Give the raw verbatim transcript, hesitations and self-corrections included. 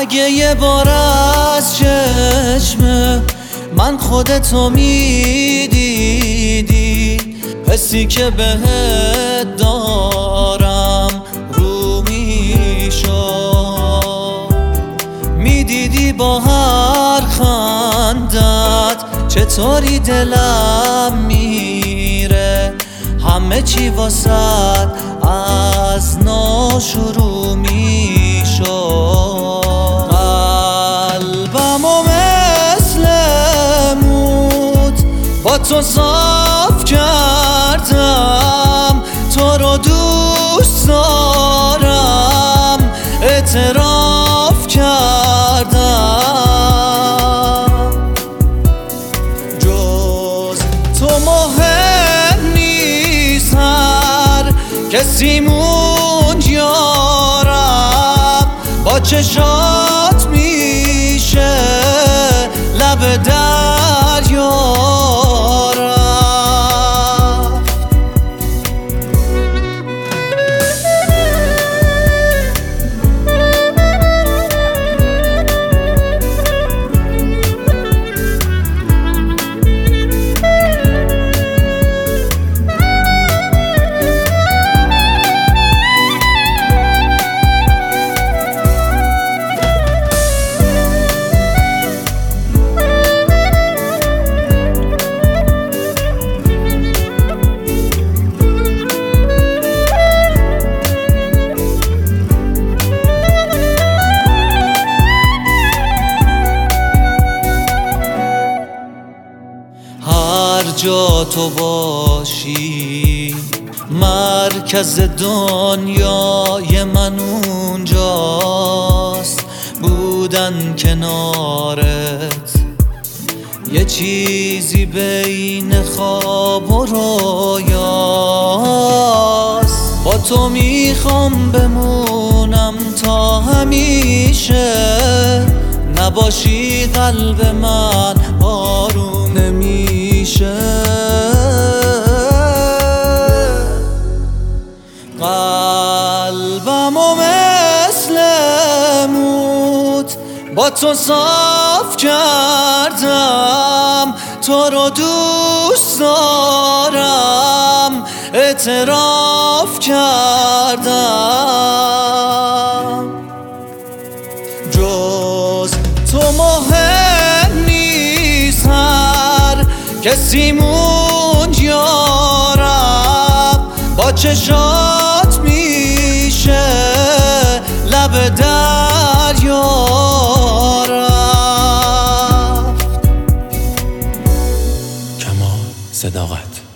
اگه یه بار از چشم من خودتو میدیدی، حسی که بهت دارم رو میشد، میدیدی با هر خندت چطوری دلم میره، همه چی واسد از نو شروع میشد. قلبمو مثل مود با تو صاف کردم، تو رو دوست دارم اعتراف کردم. جز تو مهم نیست، هر کسیمون یارم با چشات میشه لب دریا. هر جا تو باشی مرکز دنیای من اونجاست، بودن کنارت یه چیزی بین خواب و رویاست. با تو میخوام بمونم تا همیشه، نباشی قلب من آروم نمیشه. قلبمو مثل مود با تو صاف کردم، تو رو دوست دارم اعتراف کردم. جز تو مهم نیست، هر کسیمون یارم با چشات میشه لب دریا رفت. کمال صداقت.